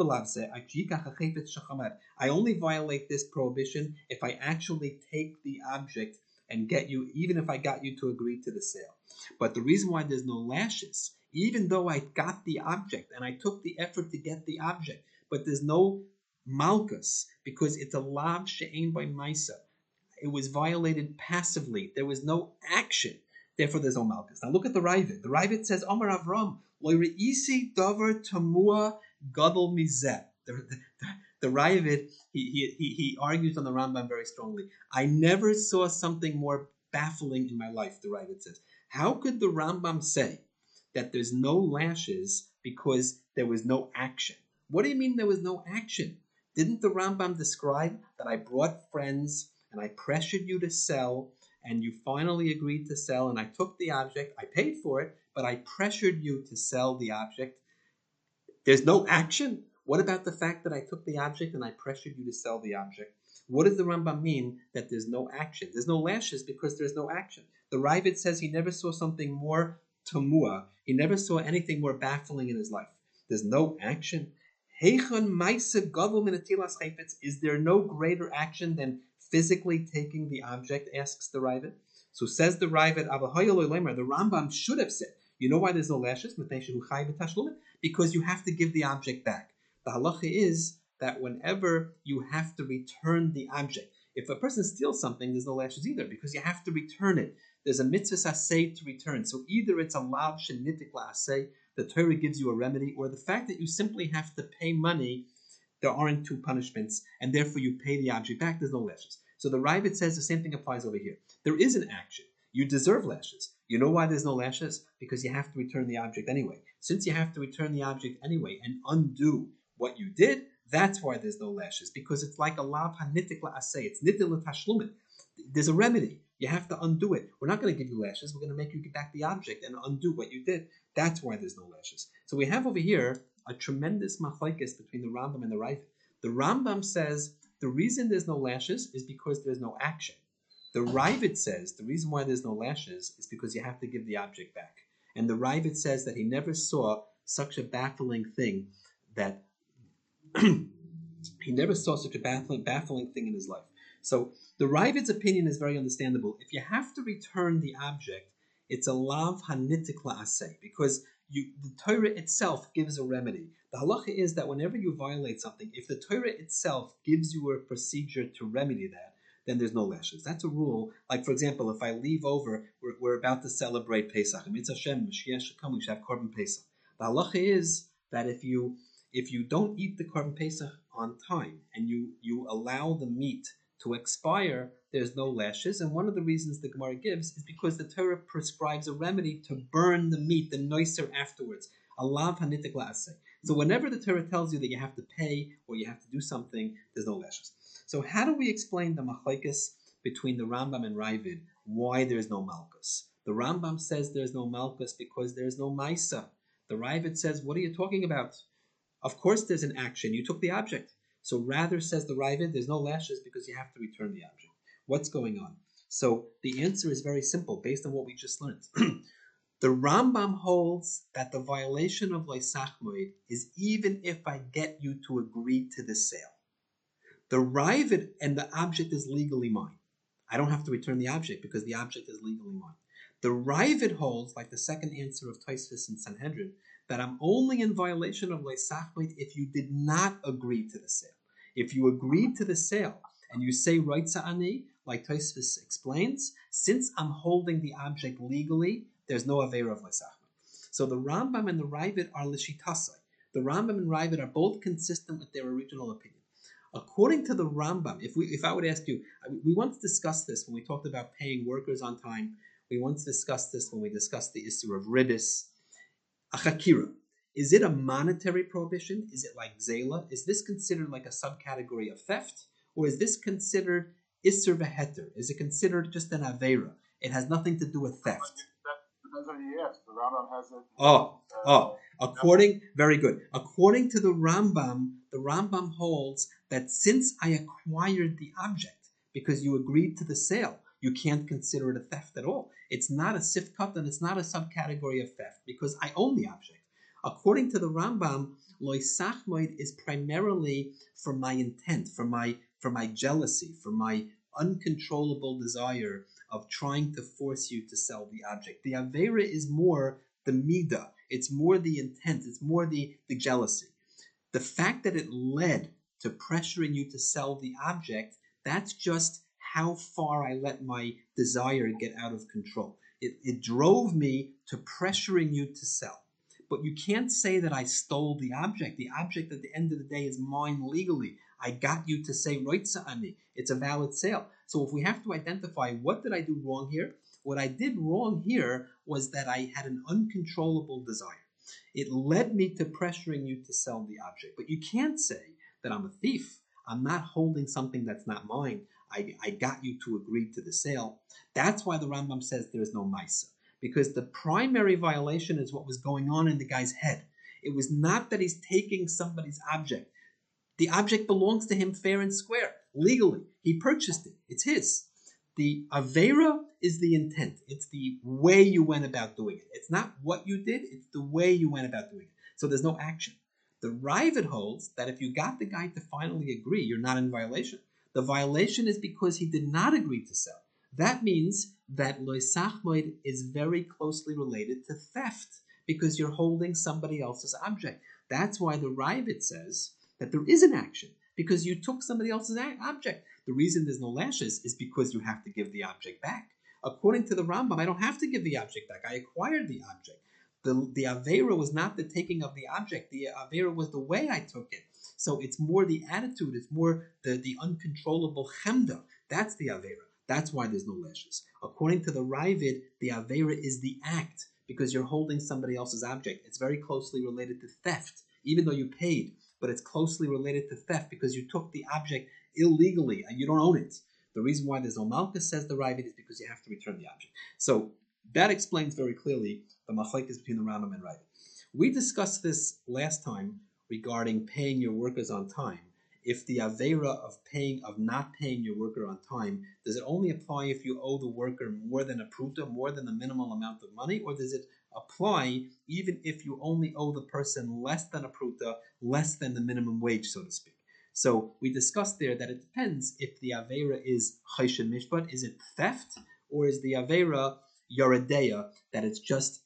[SPEAKER 2] only violate this prohibition if I actually take the object and get you, even if I got you to agree to the sale. But the reason why there's no lashes, even though I got the object and I took the effort to get the object, but there's no malchus, because it's a lav she'ein by maisa. It was violated passively. There was no action. Therefore, there's no malchus. Now look at the Ravid. The Ravid says, Amar Avram, lo re'isi davar tamua gadol mizeh. The Ravid, he argues on the Rambam very strongly. I never saw something more baffling in my life, the Ravid says. How could the Rambam say that there's no lashes because there was no action? What do you mean there was no action? Didn't the Rambam describe that I brought friends and I pressured you to sell and you finally agreed to sell and I took the object, I paid for it, but I pressured you to sell the object? There's no action? What about the fact that I took the object and I pressured you to sell the object? What does the Rambam mean that there's no action? There's no lashes because there's no action. The Ravid says he never saw something more tamua. He never saw anything more baffling in his life. There's no action. Is there no greater action than physically taking the object, asks the Ravid. So says the Ravid, the Rambam should have said, you know why there's no lashes? Because you have to give the object back. The halacha is that whenever you have to return the object, if a person steals something, there's no lashes either, because you have to return it. There's a mitzvah asay to return. So either it's a lav shenitik la'asay, the Torah gives you a remedy, or the fact that you simply have to pay money, there aren't two punishments, and therefore you pay the object back, there's no lashes. So the Ravid says the same thing applies over here. There is an action. You deserve lashes. You know why there's no lashes? Because you have to return the object anyway. Since you have to return the object anyway and undo what you did, that's why there's no lashes. Because it's like a lav hanitik la'aseh. It's nitil l'tashlumin. There's a remedy. You have to undo it. We're not going to give you lashes. We're going to make you get back the object and undo what you did. That's why there's no lashes. So we have over here a tremendous machlokes between the Rambam and the Ravid. The Rambam says the reason there's no lashes is because there's no action. The Ravid says the reason why there's no lashes is because you have to give the object back. And the Ravid says that he never saw such a baffling thing that he never saw such a baffling thing in his life. So the Ravid's opinion is very understandable. If you have to return the object, it's a lav hanitik la'aseh, because the Torah itself gives a remedy. The halacha is that whenever you violate something, if the Torah itself gives you a procedure to remedy that, then there's no lashes. That's a rule. Like, for example, if I leave over, we're about to celebrate Pesach. Mitzvah Hashem, Mashiach should come, we should have Korban Pesach. The halacha is that if you don't eat the Korban Pesach on time and you allow the meat to expire, there's no lashes. And one of the reasons the Gemara gives is because the Torah prescribes a remedy to burn the meat, the noiser afterwards. Alav hanitik la'aseh. So whenever the Torah tells you that you have to pay or you have to do something, there's no lashes. So how do we explain the machlokes between the Rambam and Ravid, why there's no malchus? The Rambam says there's no malchus because there's no maisa. The Ravid says, what are you talking about? Of course there's an action. You took the object. So rather, says the Ravid, there's no lashes because you have to return the object. What's going on? So the answer is very simple based on what we just learned. The Rambam holds that the violation of Loisach Moed is even if I get you to agree to the sale. The Ravid and the object is legally mine. I don't have to return the object because the object is legally mine. The Ravid holds, like the second answer of Tosfos and Sanhedrin, that I'm only in violation of Loisach Moed if you did not agree to the sale. If you agreed to the sale and you say Roitza Ani, like Tosfos explains, since I'm holding the object legally, there's no Aveira of Loisach Moed. So the Rambam and the Ravid are Lishitasai. The Rambam and Ravid are both consistent with their original opinion. According to the Rambam, if I would ask you, we once discussed this when we talked about paying workers on time. We once discussed this when we discussed the issue of ribbis. Achakira. Is it a monetary prohibition? Is it like Zela? Is this considered like a subcategory of theft? Or is this considered Isser Veheter? Is it considered just an Aveira? It has nothing to do with theft.
[SPEAKER 1] That's what he asked. The Rambam has it.
[SPEAKER 2] Very good. According to the Rambam holds that since I acquired the object, because you agreed to the sale, you can't consider it a theft at all. It's not a sifkat and it's not a subcategory of theft because I own the object. According to the Rambam, Loisach Moed is primarily for my intent, for my jealousy, for my uncontrollable desire of trying to force you to sell the object. The Aveira is more the midah, it's more the intent, it's more the jealousy. The fact that it led to pressuring you to sell the object, that's just how far I let my desire get out of control. It drove me to pressuring you to sell. But you can't say that I stole the object. The object at the end of the day is mine legally. I got you to say Roitza Ani. It's a valid sale. So if we have to identify what did I do wrong here, what I did wrong here was that I had an uncontrollable desire. It led me to pressuring you to sell the object. But you can't say that I'm a thief. I'm not holding something that's not mine. I got you to agree to the sale. That's why the Rambam says there is no Maisa. Because the primary violation is what was going on in the guy's head. It was not that he's taking somebody's object. The object belongs to him fair and square, legally. He purchased it. It's his. The Aveira is the intent. It's the way you went about doing it. It's not what you did, it's the way you went about doing it. So there's no action. The Ravid holds that if you got the guy to finally agree, you're not in violation. The violation is because he did not agree to sell. That means that Loisach Moed is very closely related to theft because you're holding somebody else's object. That's why the Ravid says that there is an action because you took somebody else's object. The reason there's no lashes is because you have to give the object back. According to the Rambam, I don't have to give the object back. I acquired the object. The Aveira was not the taking of the object. The Aveira was the way I took it. So it's more the attitude. It's more the uncontrollable chemda. That's the Avera. That's why there's no lashes. According to the Ravid, the Avera is the act because you're holding somebody else's object. It's very closely related to theft, even though you paid, but it's closely related to theft because you took the object illegally and you don't own it. The reason why there's no Malchus, says the Ravid, is because you have to return the object. So that explains very clearly the machlekes between the Rambam and Ravid. We discussed this last time regarding paying your workers on time. If the Avera of not paying your worker on time, does it only apply if you owe the worker more than a pruta, more than the minimal amount of money, or does it apply even if you only owe the person less than a pruta, less than the minimum wage, so to speak? So we discussed there that it depends if the Avera is Chayshin Mishpat, is it theft, or is the Avera Yoredeya, that it's just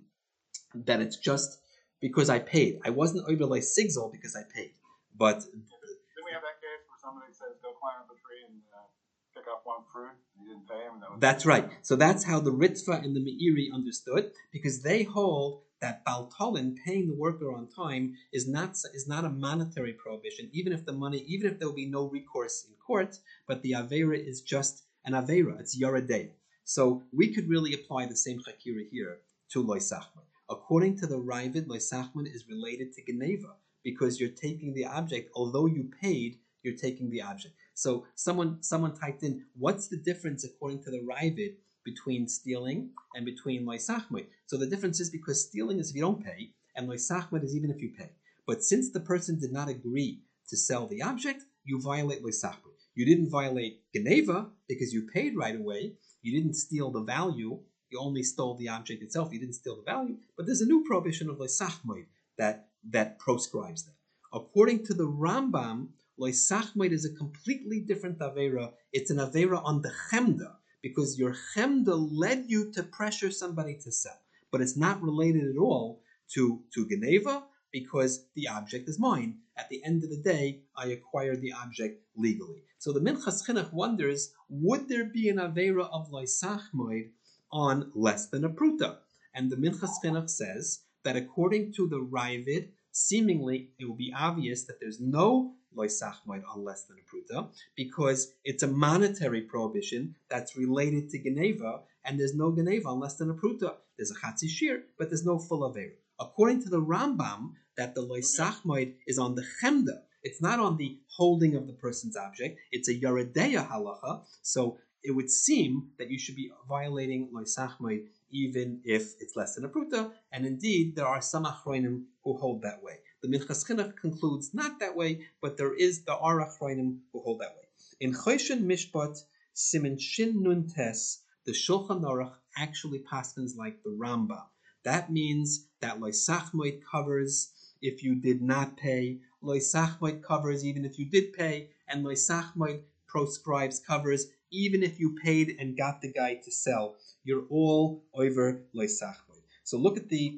[SPEAKER 2] because I paid. I wasn't over like Sigzol because I paid. But
[SPEAKER 1] didn't we have that case where somebody says go climb up a tree and pick up one fruit and you didn't pay him?
[SPEAKER 2] That's right. So that's how the Ritva and the Meiri understood, because they hold that Baltolin, paying the worker on time, is not a monetary prohibition, even if there will be no recourse in court, but the Avera is just an Avera, it's Yoredei. So we could really apply the same Chakira here to Loy Sachman. According to the Ravid, Loy Sachman is related to Geneva, because you're taking the object, although you paid, you're taking the object. So someone typed in, what's the difference according to the Ravid between stealing and between Loy Sachman? So the difference is because stealing is if you don't pay, and Loy Sachman is even if you pay. But since the person did not agree to sell the object, you violate Loy Sachman. You didn't violate Geneva because you paid right away. You didn't steal the value. You only stole the object itself. You didn't steal the value. But there's a new prohibition of Loy Sachman that proscribes that. According to the Rambam, Loy Sachman is a completely different Avera. It's an Avera on the Chemda, because your Chemda led you to pressure somebody to sell. But it's not related at all to Geneva, because the object is mine. At the end of the day, I acquired the object legally. So the Minchas Chinuch wonders, would there be an Avera of Loy Sachman on less than a pruta? And the Minchas Chinuch says that according to the Ravid, seemingly it will be obvious that there's no Loy Sachman on less than a pruta, because it's a monetary prohibition that's related to Geneva, and there's no Geneva on less than a pruta. There's a Chatzi Shir, but there's no full Avera. According to the Rambam, that the Loy Sachman is on the Chemda. It's not on the holding of the person's object. It's a Yoredeya halacha. So it would seem that you should be violating Loy Sachman even if it's less than a pruta. And indeed, there are some achronim who hold that way. The Minchas Chinuch concludes not that way, but there are achronim who hold that way. In Choshen Mishpat, Siman Shin Nun Tes, the Shulchan Aruch actually paskins like the Rambam. That means that Loy Sachman covers if you did not pay, Loy Sachman covers even if you did pay, and Loy Sachman proscribes, covers even if you paid and got the guy to sell. You're all over Loy Sachman. So look at the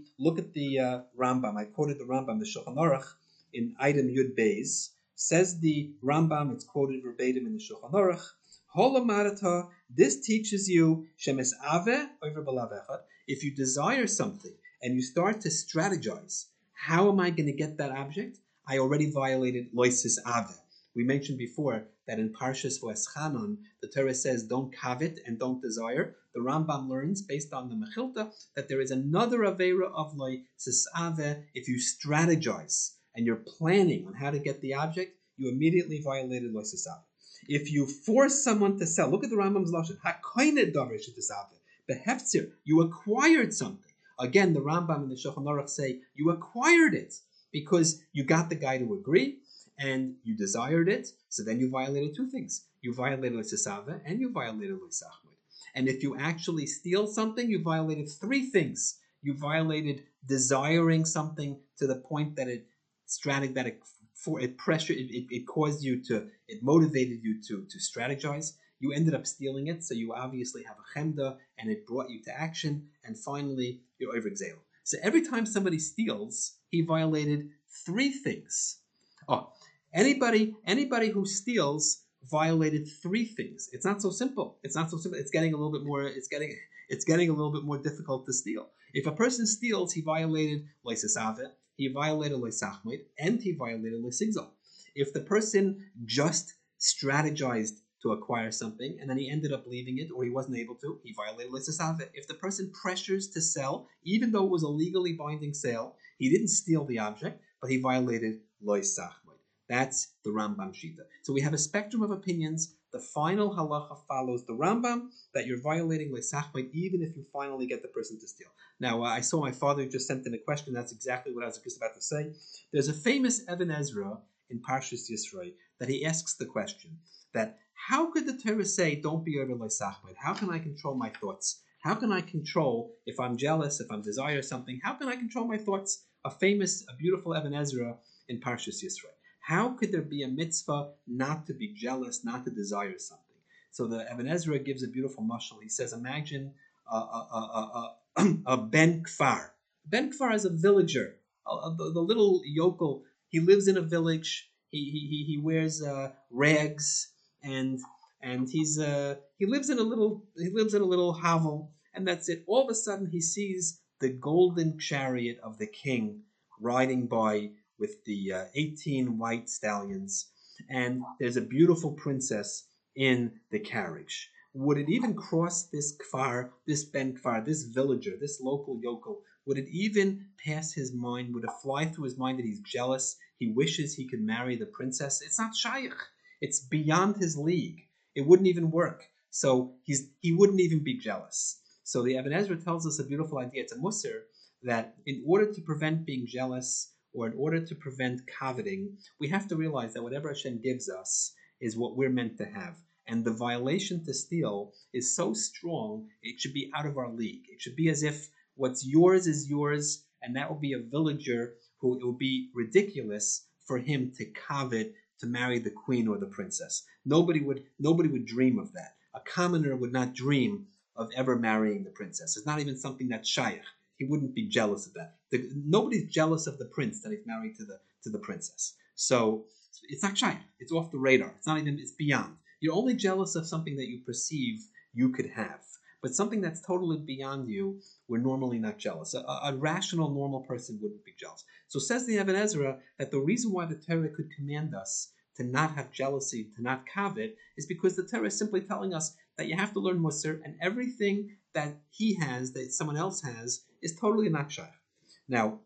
[SPEAKER 2] Rambam. I quoted the Rambam, the Shulchan Aruch, in item Yud Beis. Says the Rambam, it's quoted verbatim in the Shulchan Aruch. Holamarata, this teaches you shemes ave over balav echad. If you desire something and you start to strategize, how am I going to get that object? I already violated loisis ave. We mentioned before that in Parshas V'eschanon, the Torah says don't covet and don't desire. The Rambam learns, based on the Mechilta, that there is another Avera of loisis ave. If you strategize and you're planning on how to get the object, you immediately violated loisis ave. If you force someone to sell, look at the Rambam's lashon. Hakoined davar shetisave. Beheftzir, you acquired something. Again, the Rambam and the Shulchan Aruch say you acquired it because you got the guy to agree and you desired it. So then you violated two things: you violated l'sisave and you violated l'sachmid. And if you actually steal something, you violated three things. You violated desiring something to the point that it caused you to, it motivated you to strategize. You ended up stealing it, so you obviously have a chemda, and it brought you to action. And finally, you're over exale. So every time somebody steals, he violated three things. Anybody who steals violated three things. It's not so simple. It's getting a little bit more. It's getting a little bit more difficult to steal. If a person steals, he violated loisisave, he violated loisachmid, and he violated loisigzal. If the person just strategized to acquire something, and then he ended up leaving it, or he wasn't able to, he violated Leisasave. If the person pressures to sell, even though it was a legally binding sale, he didn't steal the object, but he violated Loisachmoid. That's the Rambam Shita. So we have a spectrum of opinions. The final halacha follows the Rambam, that you're violating Leisachmoid even if you finally get the person to steal. Now, I saw my father just sent in a question. That's exactly what I was just about to say. There's a famous Eben Ezra in Parshas Yisro that he asks the question that how could the Torah say don't be over Leisachmoid? How can I control my thoughts? How can I control if I'm jealous, if I'm desire something? How can I control my thoughts? A beautiful Eben Ezra in Parshas Yisro. How could there be a mitzvah not to be jealous, not to desire something? So the Eben Ezra gives a beautiful mashal. He says, imagine a Ben Kfar. Ben Kfar is a villager, the little yokel. He lives in a village. He wears rags and he lives in a little hovel, and that's it. All of a sudden, he sees the golden chariot of the king riding by with the 18 white stallions, and there's a beautiful princess in the carriage. Would it even cross this kfar, this Ben Kfar, this villager, this local yokel? Would it even pass his mind? Would it fly through his mind that he's jealous? He wishes he could marry the princess. It's not shaykh. It's beyond his league. It wouldn't even work. So he wouldn't even be jealous. So the Eben Ezra tells us a beautiful idea. It's a musar that in order to prevent being jealous or in order to prevent coveting, we have to realize that whatever Hashem gives us is what we're meant to have. And the violation to steal is so strong, it should be out of our league. It should be as if what's yours is yours, and that will be a villager who it will be ridiculous for him to covet to marry the queen or the princess. Nobody would dream of that. A commoner would not dream of ever marrying the princess. It's not even something that's shaykh. He wouldn't be jealous of that. Nobody's jealous of the prince that he's married to the princess. So it's not shaykh. It's off the radar. It's beyond. You're only jealous of something that you perceive you could have. But something that's totally beyond you, we're normally not jealous. A rational, normal person wouldn't be jealous. So says the Eben Ezra that the reason why the Torah could command us to not have jealousy, to not covet, is because the Torah is simply telling us that you have to learn Musar, and everything that he has, that someone else has, is totally not shaykh. Now,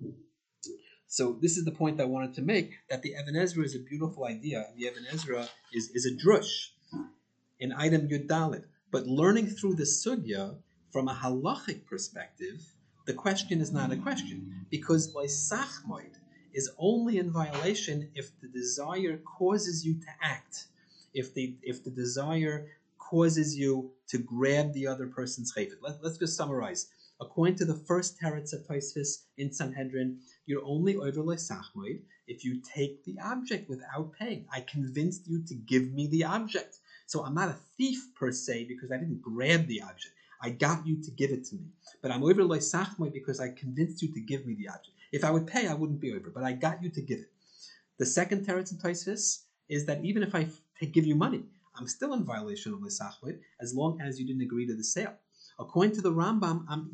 [SPEAKER 2] so this is the point I wanted to make, that the Eben Ezra is a beautiful idea. The Eben Ezra is a drush in item Yud Dalet. But learning through the sugya from a halachic perspective, the question is not a question, because Leisachmoid is only in violation if the desire causes you to act, if the desire causes you to grab the other person's chayfet. Let's just summarize. According to the first teretz of Tosfos in Sanhedrin, you're only over Leisachmoid if you take the object without paying. I convinced you to give me the object. So I'm not a thief per se because I didn't grab the object. I got you to give it to me. But I'm over Leisachmoid because I convinced you to give me the object. If I would pay, I wouldn't be over, but I got you to give it. The second teretz in Tosfos is that even if I give you money, I'm still in violation of Leisachmoid as long as you didn't agree to the sale. According to the Rambam, I'm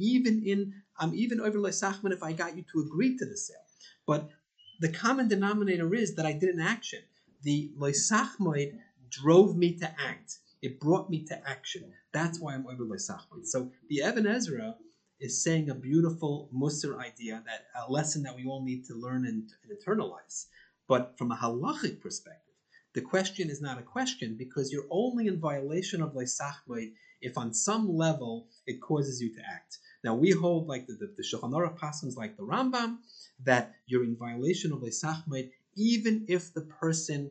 [SPEAKER 2] even over Leisachmoid if I got you to agree to the sale. But the common denominator is that I did an action. The Leisachmoid drove me to act. It brought me to action. That's why I'm over Leisachmoid. So the Eben Ezra is saying a beautiful Musar idea, that a lesson that we all need to learn and internalize. But from a halachic perspective, the question is not a question because you're only in violation of Leisachmoid if on some level it causes you to act. Now we hold like the Shulchan Aruch passages like the Rambam that you're in violation of Leisachmoid even if the person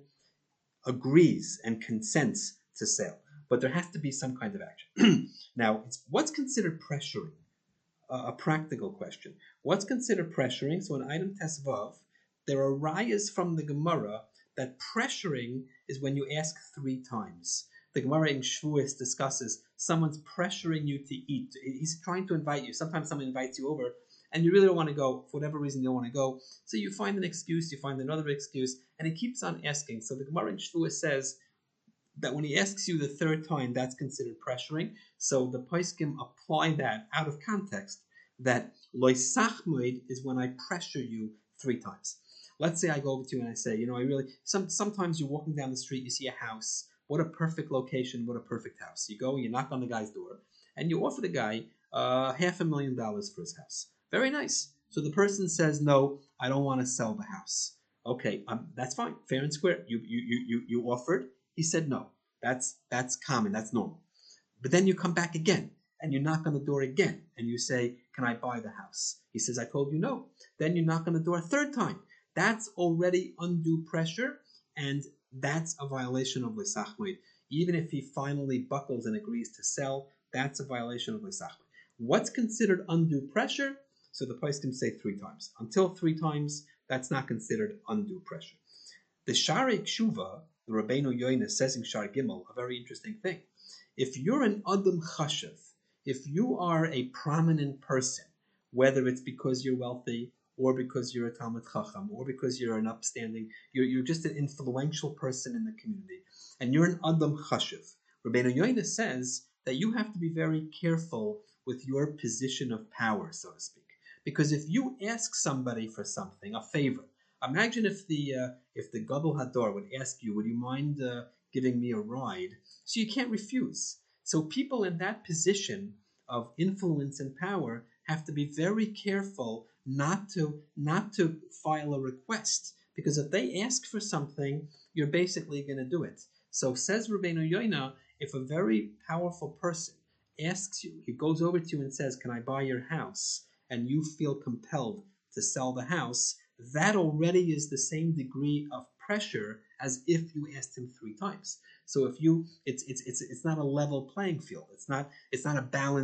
[SPEAKER 2] agrees and consents to sale. But there has to be some kind of action. Now, what's considered pressuring? A practical question. What's considered pressuring? So in item Tesvav, there are rayas from the Gemara that pressuring is when you ask 3 times. The Gemara in Shavuos discusses someone's pressuring you to eat. He's trying to invite you. Sometimes someone invites you over and you really don't want to go. For whatever reason, you don't want to go. So you find an excuse, you find another excuse, and he keeps on asking. So the Gemara in Shavuos says that when he asks you the 3rd time, that's considered pressuring. So the Poskim apply that out of context, that Leisachmoid is when I pressure you 3 times. Let's say I go over to you and I say, sometimes you're walking down the street, you see a house, What a perfect location, what a perfect house. You go, you knock on the guy's door, and you offer the guy $500,000 for his house. Very nice. So the person says, no, I don't want to sell the house. Okay, that's fine, fair and square. You offered. He said no. That's common. That's normal. But then you come back again and you knock on the door again and you say, can I buy the house? He says, I told you no. Then you knock on the door a third time. That's already undue pressure, and that's a violation of Lisachmoid. Even if he finally buckles and agrees to sell, that's a violation of Lisachmoid. What's considered undue pressure? So the poskim say 3 times. Until 3 times, that's not considered undue pressure. The Sharei Kshuva, the Rabbeinu Yoina, says in Shar Gimel, a very interesting thing. If you're an Adam Chashav, if you are a prominent person, whether it's because you're wealthy, or because you're a Talmid Chacham, or because you're an upstanding, you're just an influential person in the community, and you're an Adam Chashav, Rabbeinu Yoina says that you have to be very careful with your position of power, so to speak. Because if you ask somebody for something, a favor, imagine if the Gadol Hador would ask you, would you mind giving me a ride? So you can't refuse. So people in that position of influence and power have to be very careful not to file a request, because if they ask for something, you're basically going to do it. So says Rabbeinu Yoina, if a very powerful person asks you, he goes over to you and says, can I buy your house? And you feel compelled to sell the house, that already is the same degree of pressure as if you asked him 3 times. So if you, it's not a level playing field. It's not a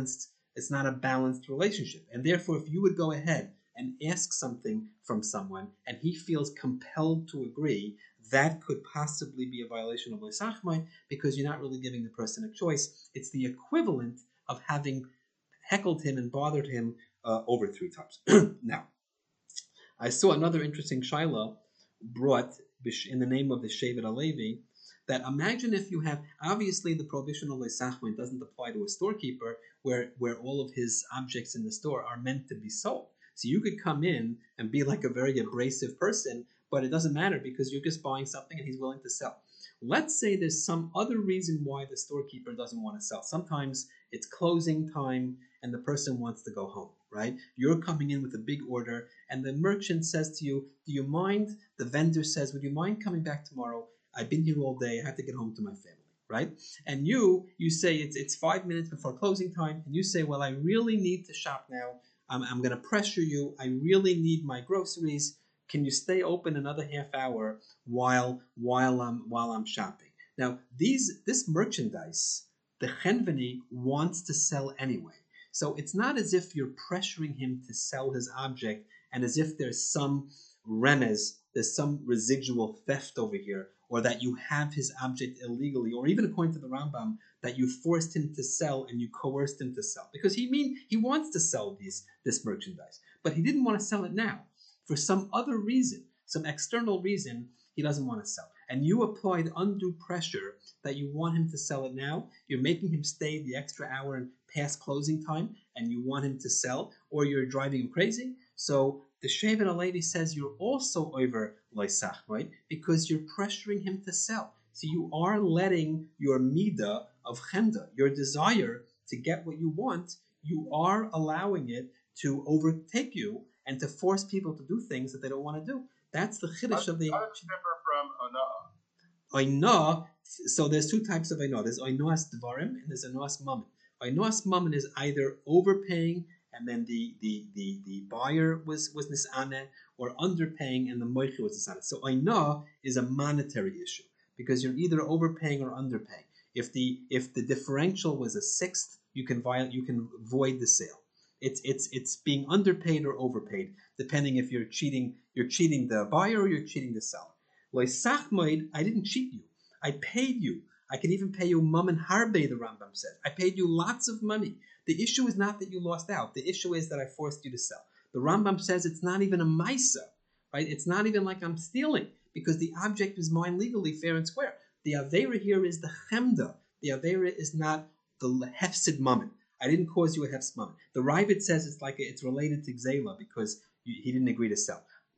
[SPEAKER 2] balanced relationship. And therefore, if you would go ahead and ask something from someone and he feels compelled to agree, that could possibly be a violation of Lisachmai, because you're not really giving the person a choice. It's the equivalent of having heckled him and bothered him over 3 times. Now, I saw another interesting shaila brought in the name of the Shevet HaLevi, that imagine if you have, obviously the prohibition of Lisachmai doesn't apply to a storekeeper where all of his objects in the store are meant to be sold. So you could come in and be like a very abrasive person, but it doesn't matter because you're just buying something and he's willing to sell. Let's say there's some other reason why the storekeeper doesn't want to sell. Sometimes it's closing time and the person wants to go home, right? You're coming in with a big order and the merchant says to you, do you mind? The vendor says, would you mind coming back tomorrow? I've been here all day. I have to get home to my family, right? And you say it's 5 minutes before closing time, and you say, well, I really need to shop now. I'm going to pressure you. I really need my groceries. Can you stay open another half hour while I'm shopping? Now, this merchandise, the Chenveni wants to sell anyway. So it's not as if you're pressuring him to sell his object and as if there's some remez, there's some residual theft over here, or that you have his object illegally, or even according to the Rambam, that you forced him to sell and you coerced him to sell. Because he wants to sell this merchandise, but he didn't want to sell it now. For some other reason, some external reason, he doesn't want to sell. And you applied undue pressure that you want him to sell it now. You're making him stay the extra hour and past closing time, and you want him to sell, or you're driving him crazy. So the Shevet HaLevi says you're also over Loisach, right? Because you're pressuring him to sell. So you are letting your midah of chemda, your desire to get what you want, you are allowing it to overtake you and to force people to do things that they don't want to do. That's the chiddush of the.
[SPEAKER 1] How does it differ from ona'ah?
[SPEAKER 2] Oinah, so there's 2 types of oinah. There's oinahas dvarim and there's oinahas mammon. Oinahas mammon is either overpaying and then the buyer was nis'aneh, or underpaying and the moichi was nis'aneh. So oinah is a monetary issue because you're either overpaying or underpaying. If the differential was a sixth, you can void the sale. It's being underpaid or overpaid, depending if you're cheating the buyer or you're cheating the seller. Loisachmoid, I didn't cheat you. I paid you. I can even pay you mammon harbe, the Rambam said. I paid you lots of money. The issue is not that you lost out. The issue is that I forced you to sell. The Rambam says it's not even a maisa, right? It's not even like I'm stealing, because the object is mine legally, fair and square. The avera here is the chemda. The avera is not the hefsid mammon. I didn't cause you a hefsid mammon. The Ravid says it's related to Gzela because he didn't agree to sell.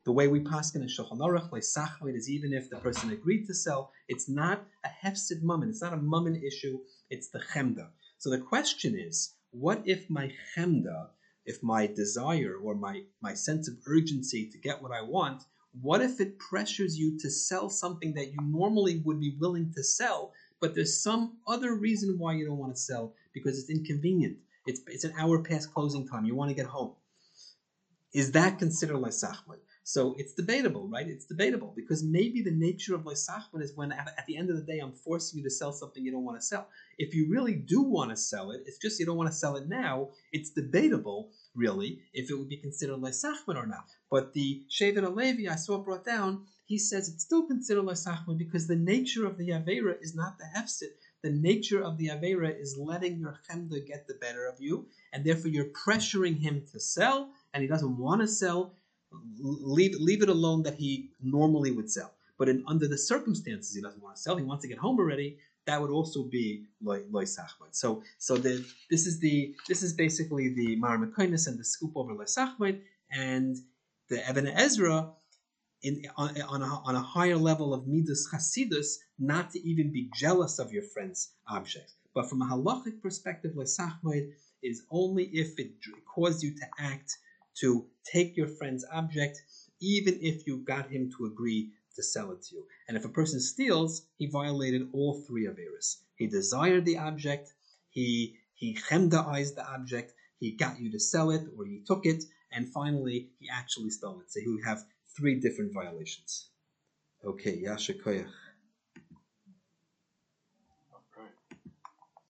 [SPEAKER 2] The way we paskin in Shulchan Aruch, leisachmoid, is even if the person agreed to sell, it's not a hefsid mammon. It's not a mammon issue. It's the chemda. So the question is, what if my chemda, if my desire or my sense of urgency to get what I want, what if it pressures you to sell something that you normally would be willing to sell, but there's some other reason why you don't want to sell because it's inconvenient. It's an hour past closing time. You want to get home. Is that considered leisachmoid? So it's debatable, right? It's debatable because maybe the nature of leisachmoid is when at the end of the day I'm forcing you to sell something you don't want to sell. If you really do want to sell it, it's just you don't want to sell it now. It's debatable, really, if it would be considered leisachmoid or not. But the Shevet HaLevi I saw brought down, he says it's still considered leisachmoid because the nature of the avera is not the hefset. The nature of the avera is letting your chemda get the better of you, and therefore you're pressuring him to sell, and he doesn't want to sell. Leave it alone that he normally would sell. But under the circumstances he doesn't want to sell, he wants to get home already. That would also be leisachmoid. So this is basically the Mar Mekonis and the scoop over leisachmoid, and the Eben Ezra on a higher level of midas chasidus, not to even be jealous of your friend's objects. But from a halachic perspective, leisachmoid is only if it caused you to act to take your friend's object, even if you got him to agree to sell it to you. And if a person steals, he violated all three averas. He desired the object, he chemdaized the object, he got you to sell it, or he took it, and finally, he actually stole it. So he would have three different violations. Okay, Yasha Koyach.